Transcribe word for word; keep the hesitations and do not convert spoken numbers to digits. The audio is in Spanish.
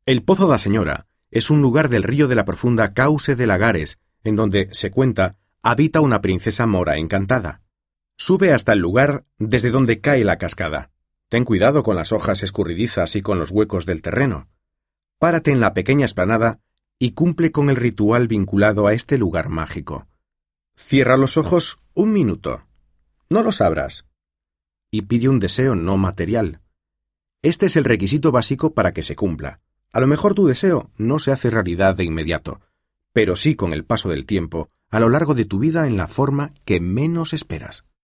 El Pozo da Señora es un lugar del río de la profunda Cauce de Lagares, en donde, se cuenta, habita una princesa mora encantada. Sube hasta el lugar desde donde cae la cascada. Ten cuidado con las hojas escurridizas y con los huecos del terreno. Párate en la pequeña explanada y cumple con el ritual vinculado a este lugar mágico. Cierra los ojos un minuto. No los abras. Y pide un deseo no material. Este es el requisito básico para que se cumpla. A lo mejor tu deseo no se hace realidad de inmediato, pero sí con el paso del tiempo, a lo largo de tu vida en la forma que menos esperas.